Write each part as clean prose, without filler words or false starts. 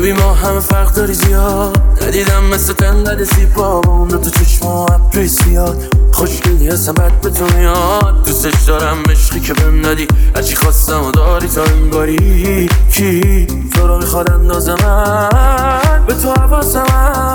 ببین ما همه فرق داری زیاد، ندیدم مثل تنقدر زیبا با اون تو چشم و ابروی سیاد. خوشگلی هستم بد به تو میاد، دوستش دارم عشقی که بهم ندی، هرچی خواستم و داری تا این باری. کی تو رو میخواد اندازه من به تو حواسم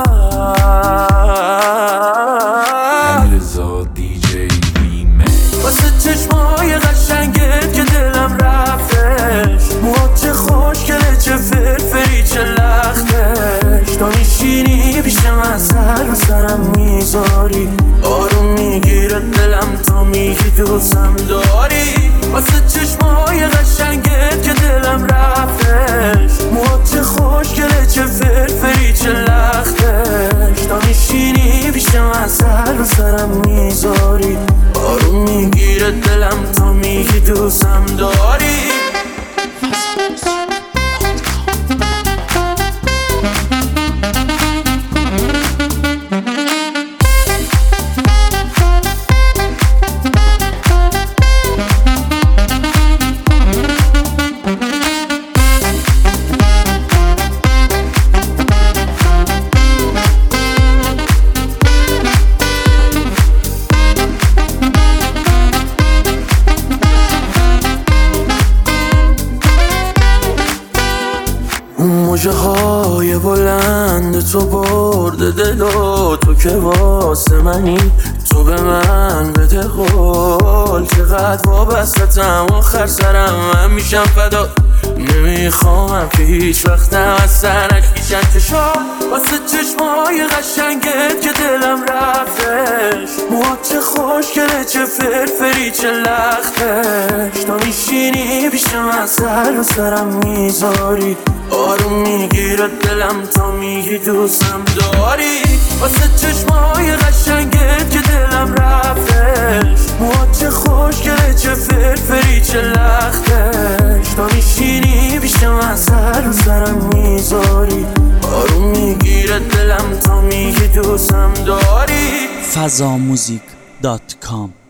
واسه چشمای قشنگت که دلم رفتش، موهات چه خوشگله چه فرفری چه لختش. تا میشینی پیش من سر رو سرم میذاری، آروم میگیره دلم تا میگی دوستم داری. واسه چشمای قشنگت که دلم رفتش، موهات چه خوشگله چه فرفری چه لختش. تا میشینی پیش من سر رو سرم میذاری، آروم میگیره دلم تا میگی دوستم داری. موجه های بلند تو برده دلو، تو که واسه منی تو به من بده قول. چقدر وابستم آخر سرم من میشم فدا، نمیخوامم که هیچ وقتم از سرک بیشن چشا. واسه چشمای قشنگت که دلم رفتش، موهات چه خوشگله چه فرفری چه لختش. تا میشینی پیش من سر رو سرم میذاری، آروم میگیره دلم تا میگی دوستم داری. واسه چشمای قشنگت که دلم رفتش، موهات چه خوشگله چه فرفری چه لختش. تا میشینی پیش من سر رو سرم میذاری، آروم میگیره دلم تا میگی دوستم داری. fazamuzik.com